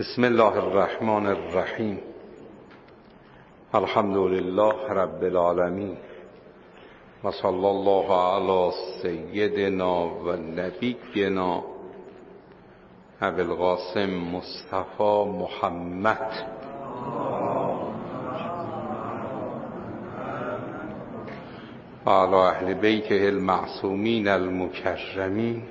بسم الله الرحمن الرحیم. الحمد لله رب العالمین و صلی الله علی سیدنا و نبینا ابی القاسم مصطفی محمد و علی اهل بیته المعصومین المکرمین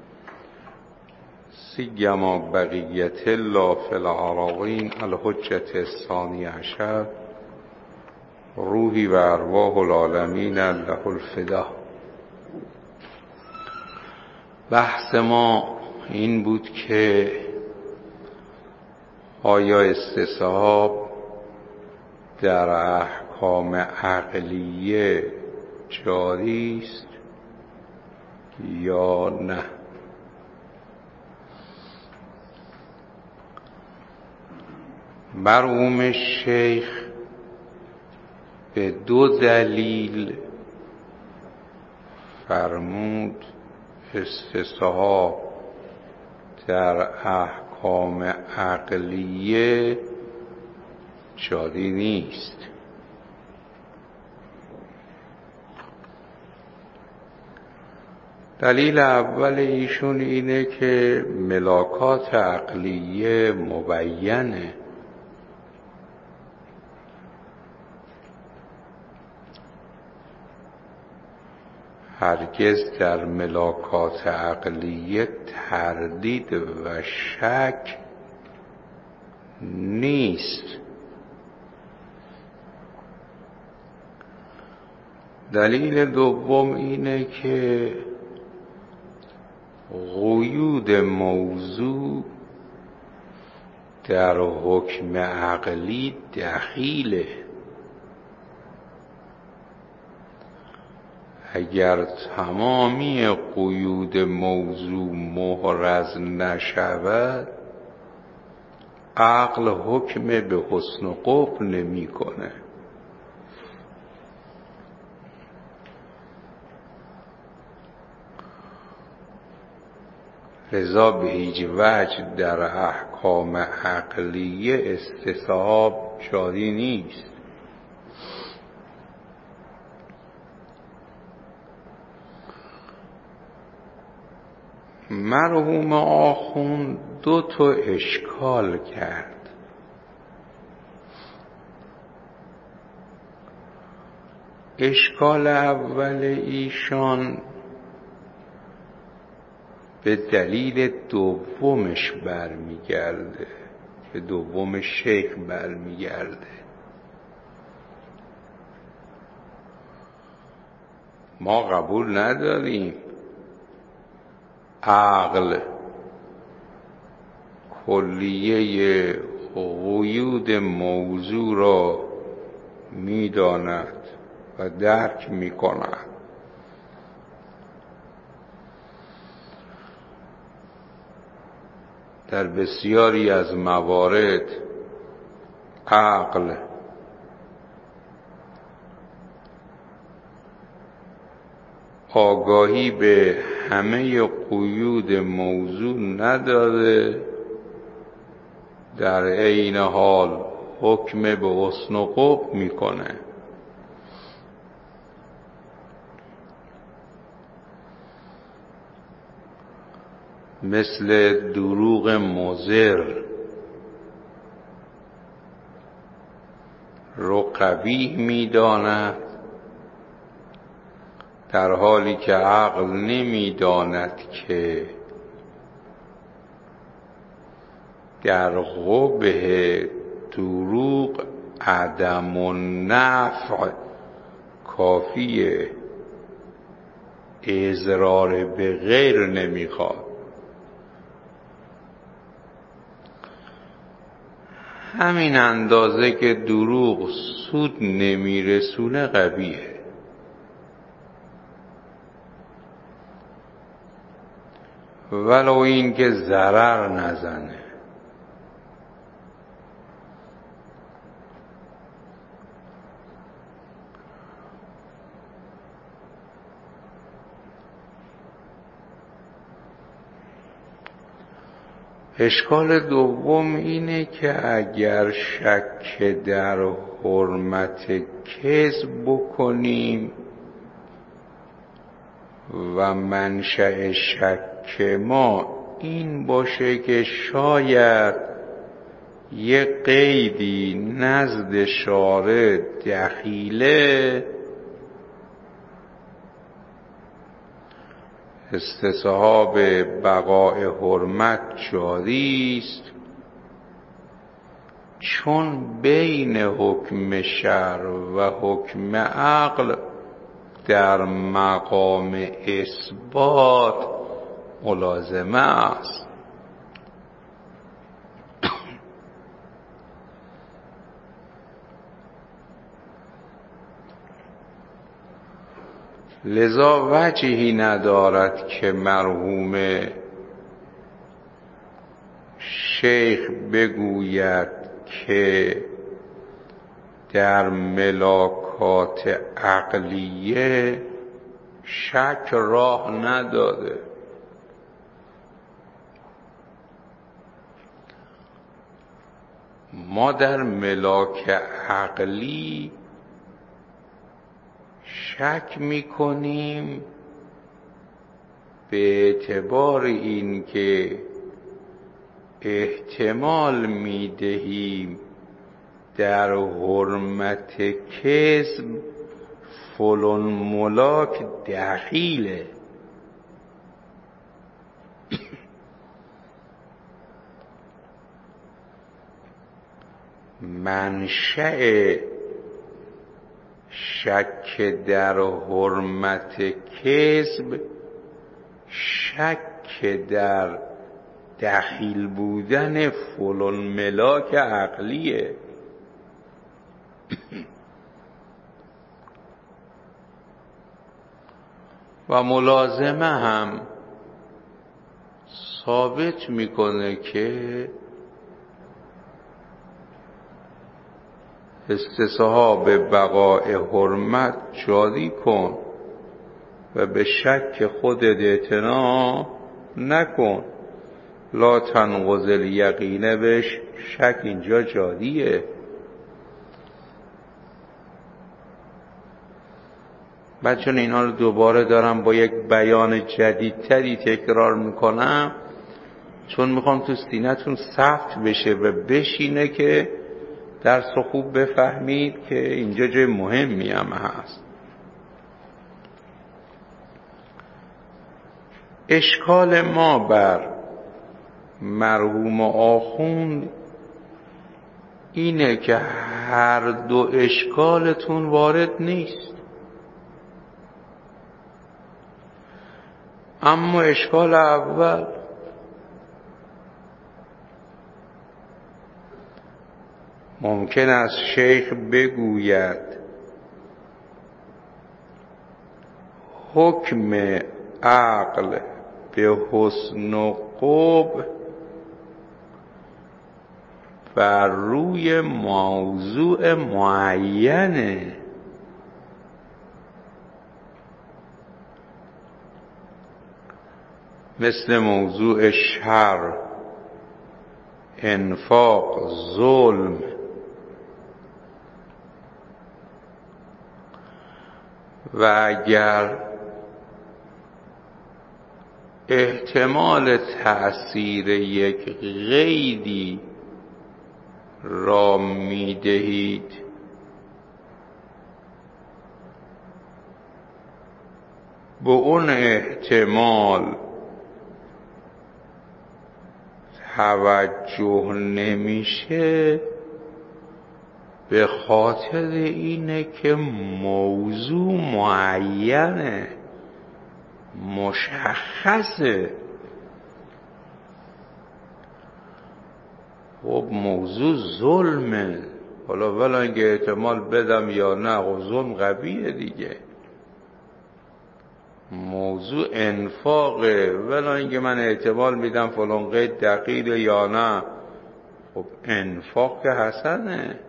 سیما بقیت الله فی العراقین الحجة الثانی عشر روحی و ارواح العالمین له الفدا. بحث ما این بود که آیا استصحاب در احکام عقلیه جاری است یا نه. مرحوم شیخ به دو دلیل فرمود استصحاب در احکام عقلیه جاری نیست. دلیل اول ایشون اینه که ملاکات عقلیه مبینه، هرگز در ملاکات عقلیه تردید و شک نیست. دلیل دوم اینه که قیود موضوع در حکم عقلی دخیله. اگر تمامی قیود موضوع محرز نشود عقل حکم به حسن و قبح نمی کنه. لذا به هیچ وجه در احکام عقلیه استصحاب جاری نیست. مرحوم آخوند دو تا اشکال کرد. اشکال اول ایشان به دلیل دومش برمیگرده، به دوم شیخ برمیگرده. ما قبول نداریم عقل کلیه قیود موضوع را می‌داند و درک می‌کند. در بسیاری از موارد عقل آگاهی به همه قیود موضوع نداره، در عین حال حکم به حسن و قبح میکنه. مثل دروغ مضر رو قبیح میداند در حالی که عقل نمیداند که در قبح دروغ عدم النفع کافیه، اضرار به غیر نمیخواد. همین اندازه که دروغ سود نمیرسونه قبیحه. ولو این که ضرر نزنه. اشکال دوم اینه که اگر شک در حرمت کذب بکنیم و منشأ شک ما این باشه که شاید یه قیدی نزد شارع دخیله، استصحاب بقاء حرمت جاری است، چون بین حکم شرع و حکم عقل در مقام اثبات ملازمه است. لذا وجهی ندارد که مرحوم شیخ بگوید که در ملاکات عقلیه شک راه نداده. ما در ملاک عقلی شک میکنیم به اعتبار این که احتمال میدهیم در حرمت کذب فلان ملاک دخیله. منشأ شک در حرمت کذب شک در دخیل بودن فلان ملاک عقلیه. و ملازمه هم ثابت میکنه که استصحاب بقاء حرمت جاری کن و به شک خودت اعتنا نکن. لا تنقض الیقین، بهش شک اینجا جاریه. بعد چون اینا رو دوباره دارم با یک بیان جدیدتری تکرار میکنم، چون میخوام تو سینه‌تون ثبت بشه و بشینه که درس خوب بفهمید که اینجا جای مهمی هم هست. اشکال ما بر مرحوم آخوند اینه که هر دو اشکالتون وارد نیست، اما اشکال اول ممکن است شیخ بگوید حکم عقل به حسن و قبح بر روی موضوع معینه، مثل موضوع شر، انفاق، ظلم. و اگر احتمال تأثیر یک قیدی را میدهید به اون احتمال توجه نمیشه، به خاطر اینه که موضوع معینه، مشخصه. خب موضوع ظلمه، حالا ولی اینکه احتمال بدم یا نه، خب ظلم قویه دیگه. موضوع انفاقه، ولی اینکه من احتمال میدم فلان قید دقیق یا نه، خب انفاق که حسنه.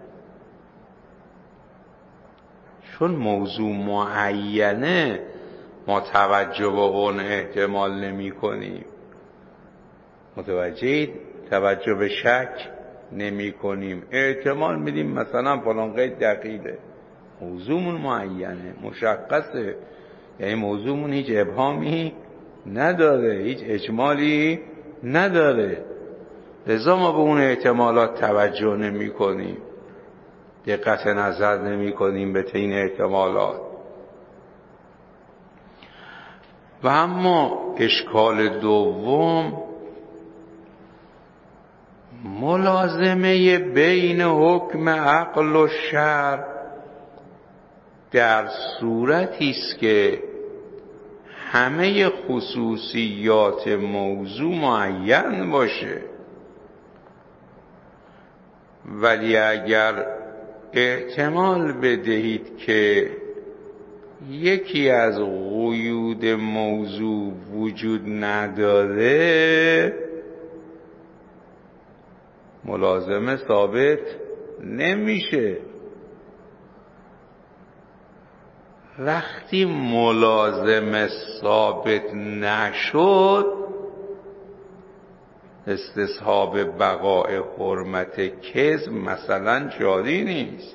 چون موضوع معینه ما توجه به اون احتمال نمی کنیم. متوجهید؟ توجه به شک نمی کنیم. احتمال میدیم مثلا فلان قید دقیقه، موضوعمون معینه مشخصه، یعنی موضوعمون هیچ ابهامی نداره، هیچ اجمالی نداره، لذا ما به اون احتمالات توجه نمی کنیم، دقت نظر نمی کنیم به این احتمالات. و اما اشکال دوم، ملازمه بین حکم عقل و شرع در صورتی است که همه خصوصیات موضوع معین باشه، ولی اگر احتمال بدهید که یکی از قیود موضوع وجود نداره، ملازمه ثابت نمیشه. وقتی ملازمه ثابت نشد، استصحاب بقاء حرمت کذب مثلا جاری نیست.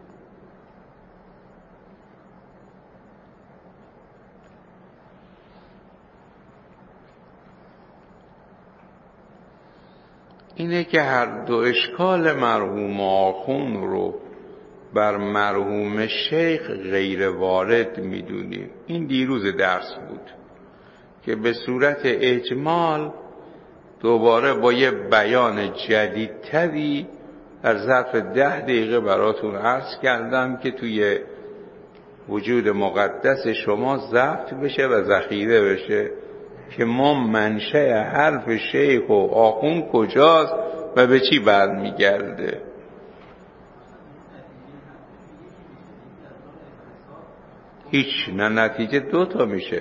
اینه که هر دو اشکال مرحوم آخوند رو بر مرحوم شیخ غیر وارد میدونیم. این دیروز درس بود که به صورت اجمال دوباره با یه بیان جدیدتری در ظرف 10 دقیقه براتون عرض کردم که توی وجود مقدس شما ضبط بشه و ذخیره بشه که ما منشأ حرف شیخ و آخوند کجاست و به چی برمیگرده. هیچ نه، نتیجه 2 تا میشه.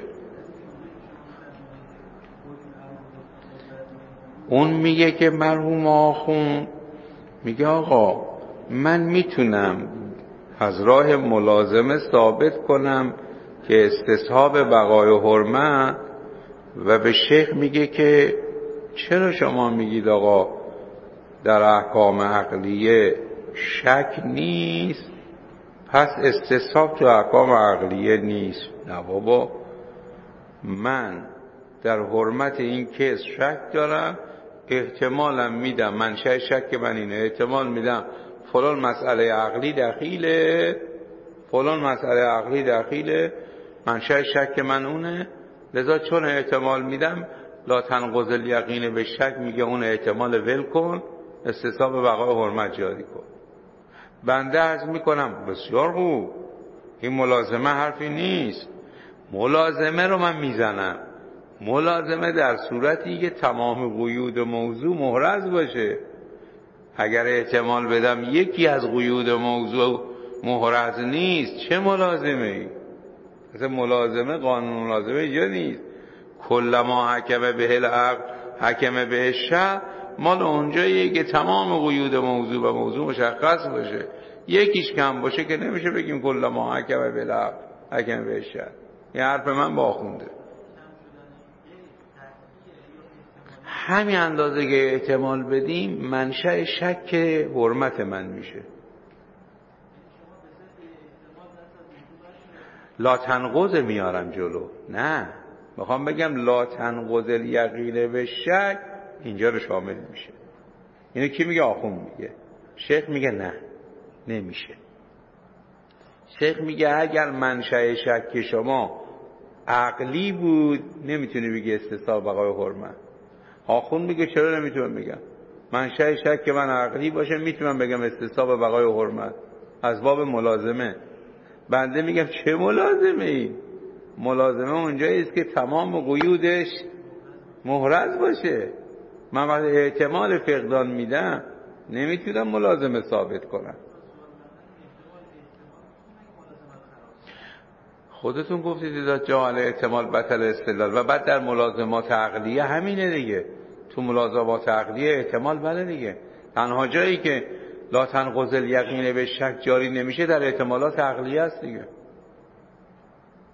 اون میگه که مرحوم آخوند میگه آقا من میتونم از راه ملازمه ثابت کنم که استصحاب بقای حرمت، و به شیخ میگه که چرا شما میگید آقا در احکام عقلیه شک نیست، پس استصحاب تو احکام عقلیه نیست. نه بابا، من در حرمت این کس شک دارم، احتمالم میدم، منشأ شک من اینه، احتمال میدم فلان مسئله عقلی دخیله، فلان مسئله عقلی دخیله، منشأ شک من اونه، لذا چون احتمال میدم لا تنقض الیقین به شک، میگه اون احتمال ول کن، استصحاب بقای حرمت جاری کن. بنده عرض میکنم بسیار خوب، این ملازمه حرفی نیست، ملازمه رو من میزنم، ملازمه در صورتی که تمام قیود موضوع محرز باشه. اگر احتمال بدم یکی از قیود موضوع محرز نیست، چه ملازمه ای؟ مثل ملازمه، قانون ملازمه اینجا نیست. کلما حکم به العقل حکم به الشرع، مال اونجاییه که تمام قیود موضوع و موضوع مشخص باشه، یکیش کم باشه که نمیشه بگیم کلما حکم به العقل حکم به الشرع. این حرف من با آخونده. همین اندازه که احتمال بدیم منشأ شک حرمت من میشه. لا تنقض میارم جلو، نه، میخوام بگم لا تنقض الیقین به شک اینجا رو شامل میشه. اینو کی میگه؟ آخوند میگه. شیخ میگه نه، نمیشه. شیخ میگه اگر منشأ شک شما عقلی بود نمیتونی بگی استصحاب بقای حرمت. آخوند میگه چرا نمیتونم بگم؟ منشأ شک من عقلی باشه میتونم بگم استصحاب بقای حرمت از باب ملازمه. بنده میگم چه ملازمه ای؟ ملازمه اونجایی است که تمام قیودش محرز باشه. من وقتی احتمال فقدان میدم نمیتونم ملازمه ثابت کنم. خودتون گفتید اذا جعل احتمال بطل استدلال، و بعد در ملازمات عقلیه همینه دیگه. تو ملازمات عقلیه احتمال بله دیگه. تنها جایی که لا تنقض الیقین به شک جاری نمیشه در احتمالات عقلیه است دیگه.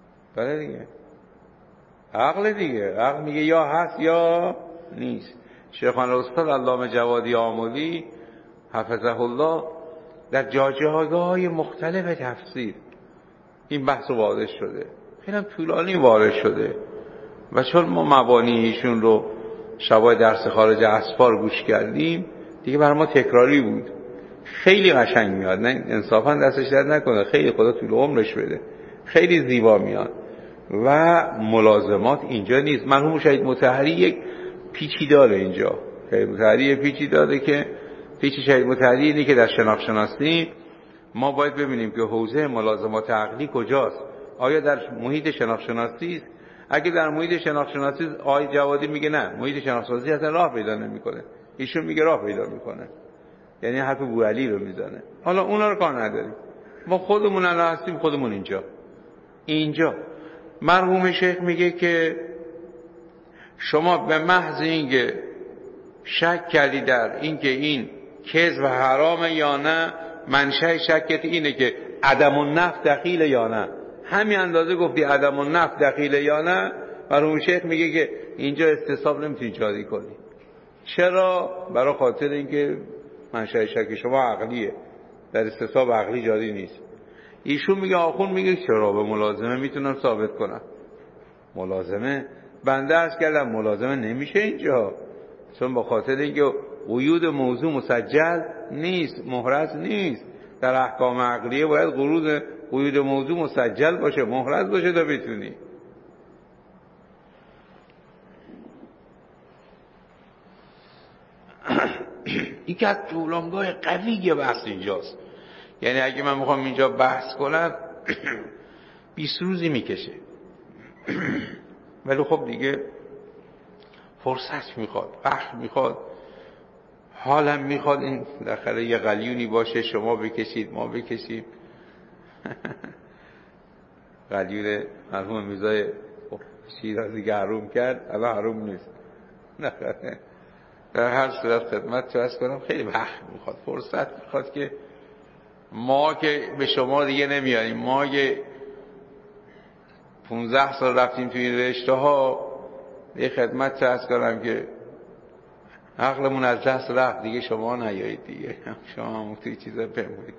بله دیگه، عقل دیگه. عقل میگه یا هست یا نیست. شیخان الاستاد علامه جوادی آملی حفظه الله در جاهای مختلف تفسیر این بحث وارد شده، خیلی هم طولانی وارد شده و چون ما مبانی ایشون رو شبای درس خارج اسفار گوش کردیم دیگه برای ما تکراری بود. خیلی قشنگ میاد، نه انصافا دستش درد نکنه، خیلی خدا طول عمرش بده، خیلی زیبا میاد و ملازمات اینجا نیست. مرحوم شهید مطهری یک پیچی داره اینجا، شهید مطهری پیچی داره که پیچ شهید مطهری اینه که در شناخت-شناسی ما باید ببینیم که حوزه ملازمات عقلی کجاست. آیا در محیط شناخت-شناسی است؟ اگه در محیط شناخت-شناسی آقای جوادی میگه نه، محیط شناخت-شناسی اصلا راه پیدا نمیکنه، ایشون میگه راه پیدا میکنه، یعنی حرف بوعلی رو میزنه. حالا اونا رو کار نداریم، ما خودمون الان هستیم، خودمون اینجا مرحوم شیخ میگه که شما به محض اینکه شک کردی در اینکه این کذب حرام یا نه، منشأ شکت اینه که عدم النفع دخیل یا نه، همین اندازه گفتی عدم النفع دخیل یا نه، مرحوم شیخ میگه که اینجا استصحاب نمیتونی جاری کنی. چرا؟ برای خاطر اینکه منشأ شک شما عقلیه، در استصحاب عقلی جاری نیست. ایشون میگه، آخون میگه چرا؟ به ملازمه میتونم ثابت کنم. ملازمه بنده عرض کردم ملازمه نمیشه اینجا، چون به خاطر اینکه قیود موضوع مسجل نیست، محرز نیست. در احکام عقلیه باید قیود موضوع مسجل باشه، محرز باشه تا بتونی. این که از طولانگاه قویه بحث اینجاست، یعنی اگه من میخوام اینجا بحث کنم 20 روزی میکشه ولی خب دیگه فرصت میخواد، وقت میخواد، حالم میخواد این داخل یه قلیونی باشه، شما بکشید ما بکشیم. قلیون مرحوم میرزای شیرازی که حروم کرد الان حروم نیست. در هر صورت خدمت عرض کنم خیلی وقت میخواد، فرصت میخواد که ما که به شما دیگه نمیاریم، ما که 15 سال رفتیم توی این رشته ها، یه خدمت عرض کنم که عقلمون از دست رفت دیگه، شما نیایید دیگه، شما هم توی چیزا بمونید.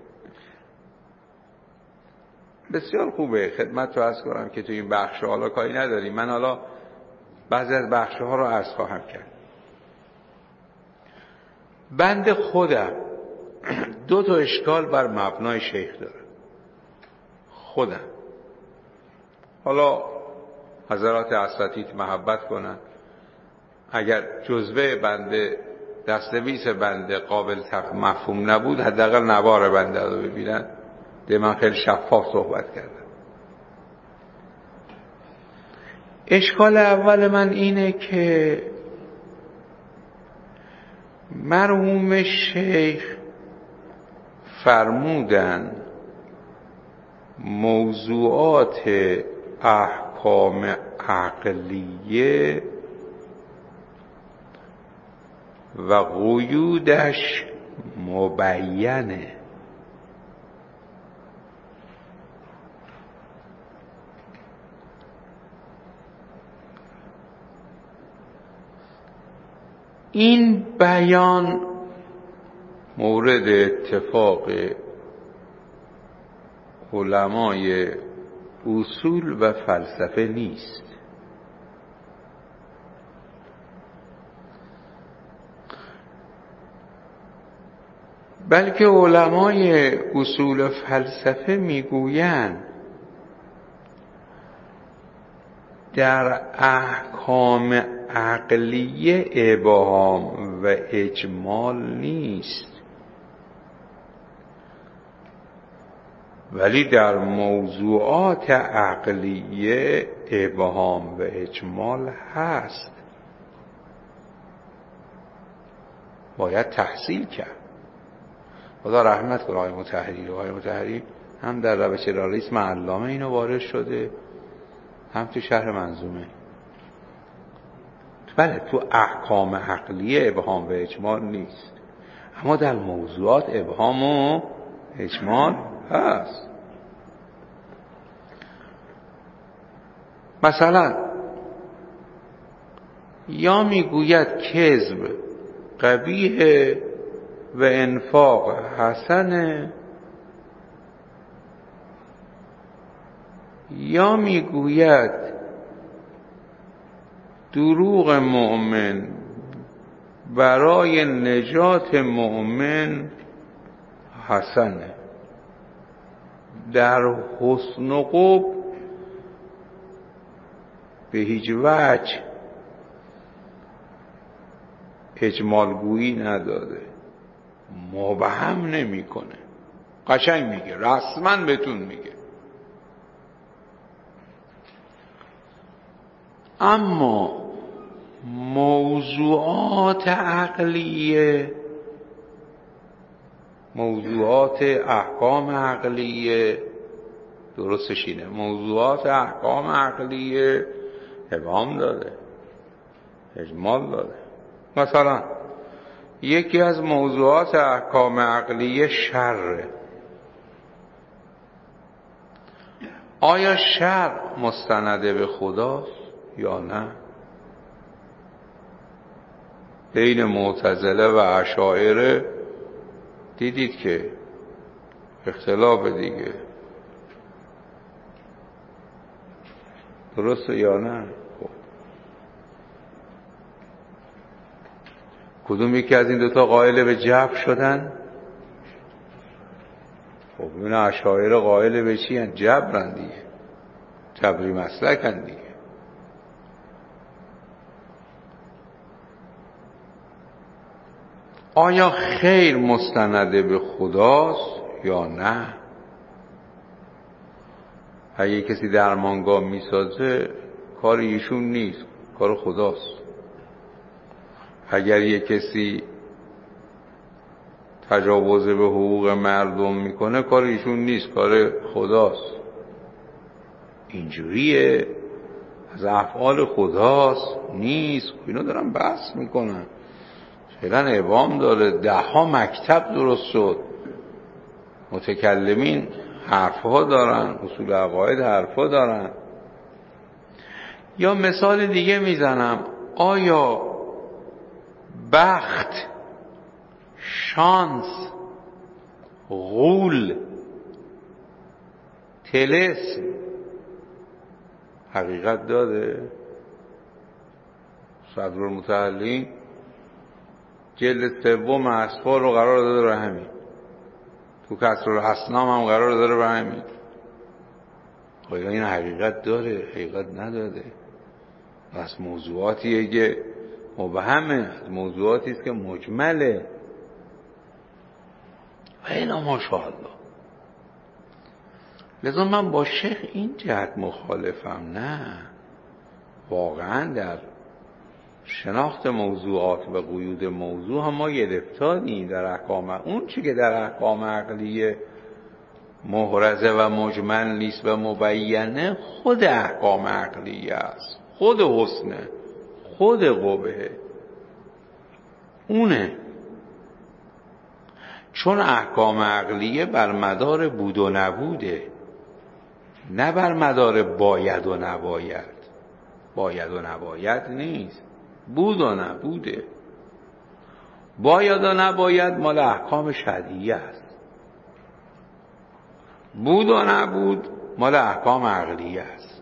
بسیار خوبه خدمت رو عرض کنم که توی این بخش حالا کاری نداریم، من حالا بعضی از بخش ها رو عرض خواهم کرد. بند خودم 2 اشکال بر مبنای شیخ دارم خودم، حالا حضرات اساتید محبت کنن، اگر جزوه بنده دستنویس بنده قابل مفهوم نبود حداقل نوار بنده رو ببینن، ده من خیلی شفاف صحبت کردم. اشکال اول من اینه که مرحوم شیخ فرمودن موضوعات احکام عقلیه و قیودش مبینه. این بیان مورد اتفاق علمای اصول و فلسفه نیست، بلکه علمای اصول و فلسفه میگویند در احکام عقلیه ابهام و اجمال نیست، ولی در موضوعات عقلیه ابهام و اجمال هست. باید تحصیل کرد. خدا رحمت کنه آقای مطهری. آقای مطهری هم در روش لالیسم علامه اینو وارد شده، هم تو شرح منظومه. بله تو احکام عقلیه ابهام و اجمال نیست، اما در موضوعات ابهام و اجمال هست. مثلا یا میگوید کذب قبیح و انفاق حسنه، یا میگوید دروغ مؤمن برای نجات مؤمن حسنه. در حسن و قبح به هیچ وجه اجمالگویی نداده، مبهم نمیکنه، قشنگ میگه، رسما بهتون میگه. اما موضوعات عقلیه، موضوعات احکام عقلیه، درستش اینه، موضوعات احکام عقلیه ابهام داده، اجمال داده. مثلا یکی از موضوعات احکام عقلیه شر. آیا شر مستنده به خداست یا نه؟ بین معتزله و اشاعره دیدید که اختلاف دیگه، درسته یا نه؟ خب کدوم یکی از این دوتا قائل به جبر شدن؟ خب این اشاعره قائل به چی هن؟ جبرن دیگه، جبری مسلکن دیگه. آیا خیر مستنده به خداست یا نه؟ اگه کسی درمانگاه میسازه کار ایشون نیست، کار خداست. اگر یه کسی تجاوز به حقوق مردم میکنه کار ایشون نیست، کار خداست. اینجوریه، از افعال خداست نیست. اینا دارن بحث میکنن، فعلا ابهام داره. 10 مکتب درست شد، متکلمین حرفها دارن، اصول عقاید حرفها دارن. یا مثال دیگه میزنم، آیا بخت، شانس، غول، طلسم حقیقت داده؟ صدرالمتحلین جلد 3 اسفار رو قرار داده به همین، تو کسرالاسنام هم قرار داره به همین. آیا این حقیقت داره؟ حقیقت نداده. پس موضوعاتیه که مبهمه، موضوعاتی است که مجمله. و اینا ماشاءالله. لذا من با شیخ این جهت مخالفم. نه، واقعا در شناخت موضوعات و قیود موضوع هم ما گرفتاریم در احکام. اون چی که در احکام عقلیه محرزه و مجمل نیست و مبینه، خود احکام عقلیه است، خود حسنه، خود قبحه، اونه. چون احکام عقلیه بر مدار بود و نبوده، نه بر مدار باید و نباید. باید و نباید نیست، بود و نبوده. باید و نباید مال احکام شرعیه است، بود و نبود مال احکام عقلیه است.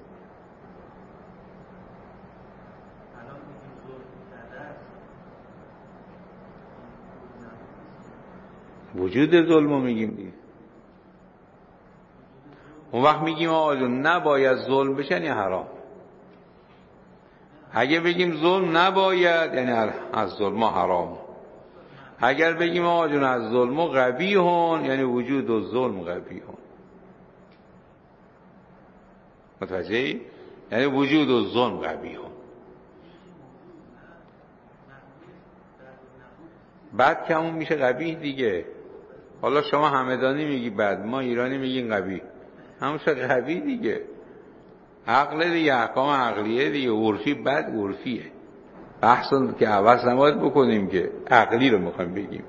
وجود ظلمو میگیم دیگه. اون وقت میگیم آقا جون نباید ظلم بشه، یعنی حرام. اگه بگیم ظلم نباید، یعنی از ظلم حرام. اگر بگیم آقا جون از ظلم قبیحون، یعنی وجود و ظلم قبیحون. متوجهی؟ یعنی وجود و ظلم قبیحون. بعد که همون میشه قبیح دیگه. حالا شما همدانی میگی بد، ما ایرانی میگیم قبیح، همون شد قبیح دیگه. عقل دیگه، احکام عقلیه دیگه. عرفی بد عرفیه. بحثون که عوض نباید بکنیم که عقلی رو میخوایم بگیم.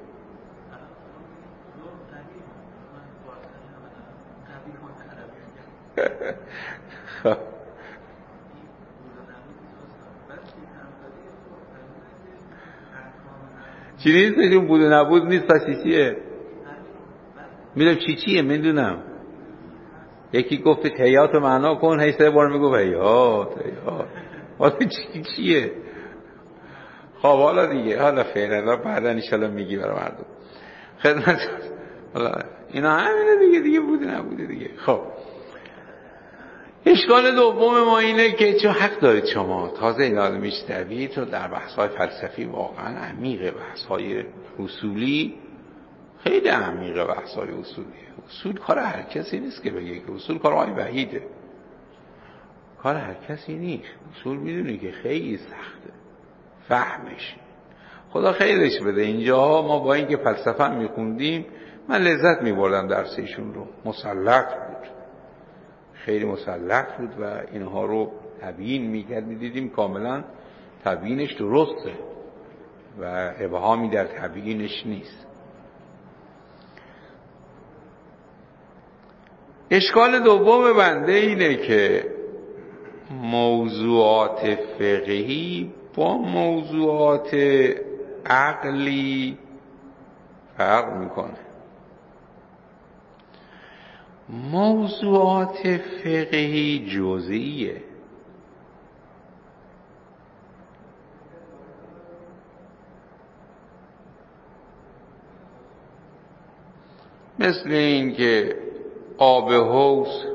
چی نیست؟ میدون بود و نبود نیست، پس چیه؟ میدونم چیه میدونم. یکی گفت هیات معنا کن، هی 3 بار میگفت هیات. حالا چیه؟ خب حالا دیگه، حالا فعلا بعدا ان شاء الله میگی برای مردم خدمت. حالا اینا همینه دیگه بوده نبوده دیگه. خب اشکال دوم ما اینه که چون حق دارید شما تازه یاد میشنوید تو در بحث‌های فلسفی واقعا عمیقه، بحث‌های اصولی خیلی عمیقه، بحث‌های اصولی. اصول کار هر کسی نیست که بگه که اصول کار آقای وحیده، کار هر کسی نیست. اصول میدونی که خیلی سخته فهمش. خدا خیرش بده. اینجا ما با اینکه فلسفه میخوندیم من لذت میبردم درس ایشون رو، مسلط بود، خیلی مسلط بود و اینها رو تبیین میکرد، میدیدیم کاملا تبیینش درسته و ابهامی در تبیینش نیست. اشکال دوم بنده اینه که موضوعات فقهی با موضوعات عقلی فرق میکنه. موضوعات فقهی جزئیه، مثل این که آب حوض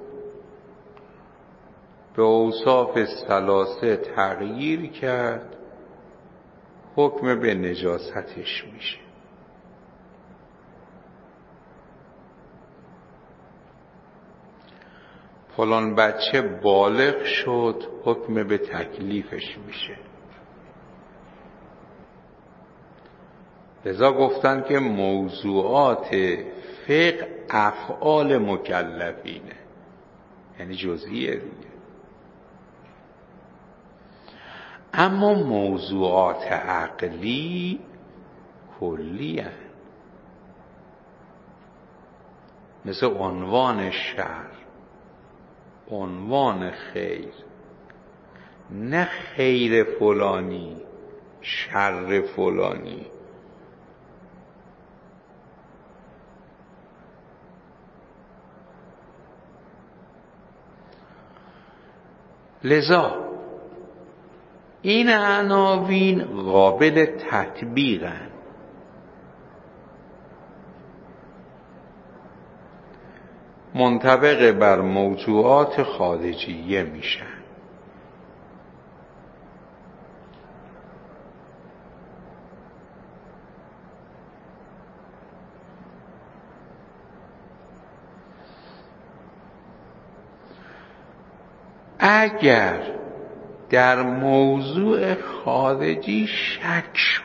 به اوصاف ثلاثه تغییر کرد، حکم به نجاستش میشه. فلان بچه بالغ شد، حکم به تکلیفش میشه. لذا گفتن که موضوعات فقه افعال مکلفینه، یعنی جزئیه دیگه. اما موضوعات عقلی کلی هست، مثل عنوان شر، عنوان خیر، نه خیر فلانی شر فلانی. لذا این عناوین قابل تطبیقن، منطبق بر موضوعات خارجیه میشن. اگر در موضوع خارجی شک شد،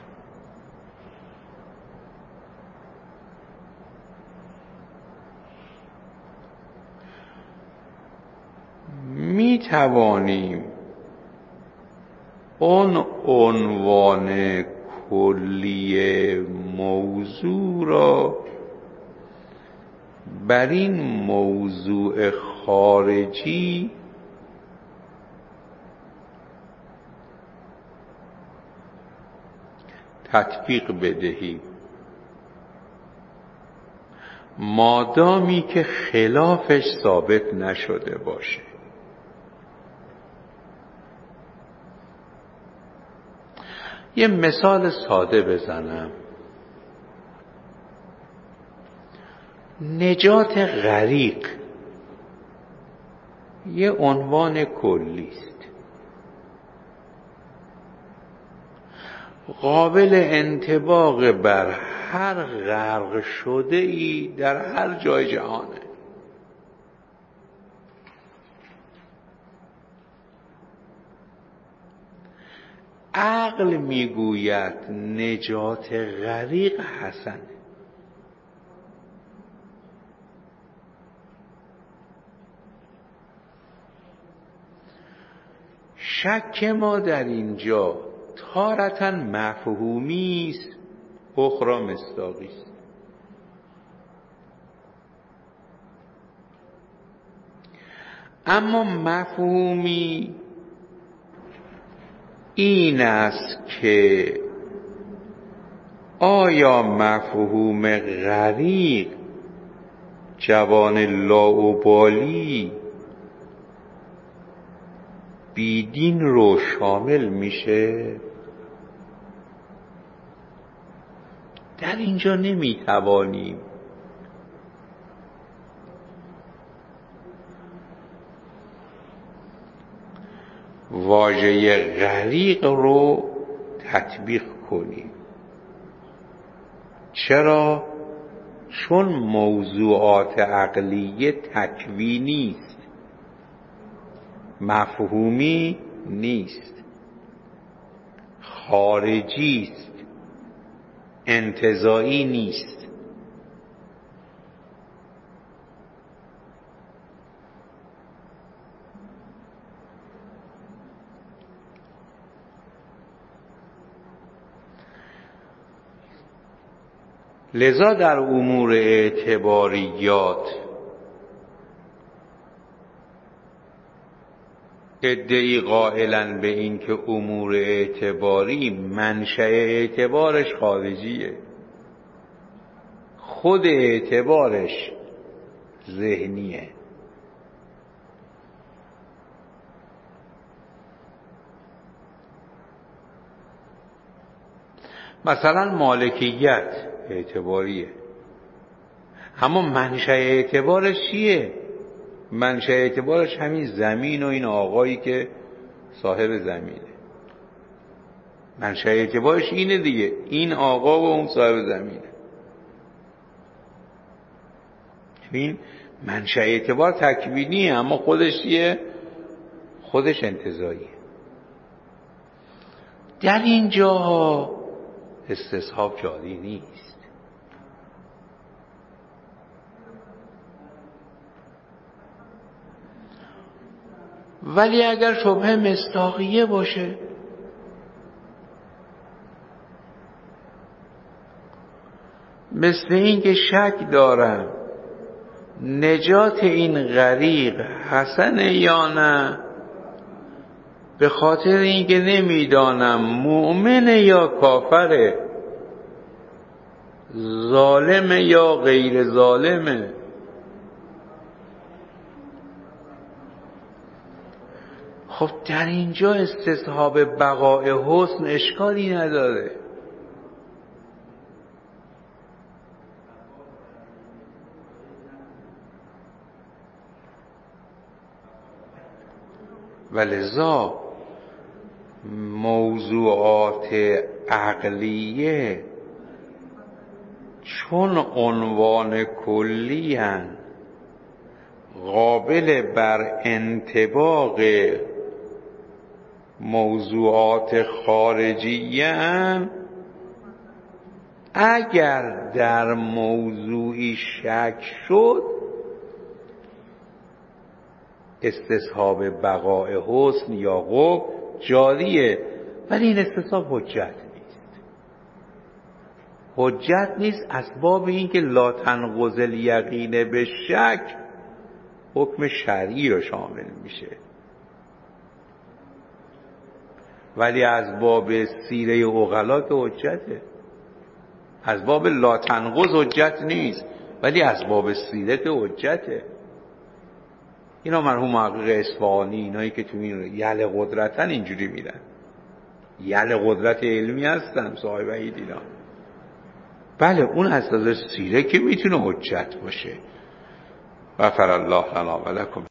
می توانیم اون عنوان کلی موضوع را بر این موضوع خارجی تطبیق بدهیم، مادامی که خلافش ثابت نشده باشه. یه مثال ساده بزنم. نجات غریق یه عنوان کلی است، قابل انطباق بر هر غرق شده ای در هر جای جهانه. عقل میگوید نجات غریق حسنه، شک ما در اینجا تارةً مفهومی است، اخرى مصداقی است. اما مفهومی این است که آیا مفهوم غریق جوان لاابالی بیدین رو شامل میشه؟ در اینجا نمیتوانیم واژه غریق رو تطبیق کنیم. چرا؟ چون موضوعات عقلیه تکوینی است، مفهومی نیست، خارجی است، انتزاعی نیست. لذا در امور اعتباریات ادعی قائلن به این که امور اعتباری منشأ اعتبارش خارجیه، خود اعتبارش ذهنیه. مثلا مالکیت اعتباریه، اما منشأ اعتبارش چیه؟ منشأ اعتبارش همین زمین و این آقایی که صاحب زمینه. منشأ اعتبارش اینه دیگه، این آقا و اون صاحب زمینه. این منشأ اعتبار تکوینیه، اما خودش چیه؟ خودش انتزاعیه. در اینجا استصحاب جاری نیست. ولی اگر شبهه مصداقیه باشه، مثل این که شک دارم نجات این غریق حسنه یا نه، به خاطر اینکه نمیدانم مؤمنه یا کافره، ظالمه یا غیر ظالمه. خب در اینجا استصحاب بقای حسن اشکالی نداره. ولذا موضوعات عقلیه چون عنوان کلی هن، قابل بر انطباق موضوعات خارجیه هن، اگر در موضوعی شک شد استصحاب بقای حسن یا قبح جاریه. ولی این استصحاب حجت نیست. حجت نیست اسباب این که لا تنقض الیقین به شک حکم شرعی رو شامل میشه، ولی از باب سیره عقلا که حجته. از باب لا تنقض حجت نیست، ولی از باب سیره که حجته. اینا مرحوم محقق اصفهانی، اینایی که تو این یل قدرتن اینجوری میرن، یل قدرت علمی هستن صاحب اینا. بله اون از نظر سیره که میتونه حجت باشه. غفر الله لنا و لکم.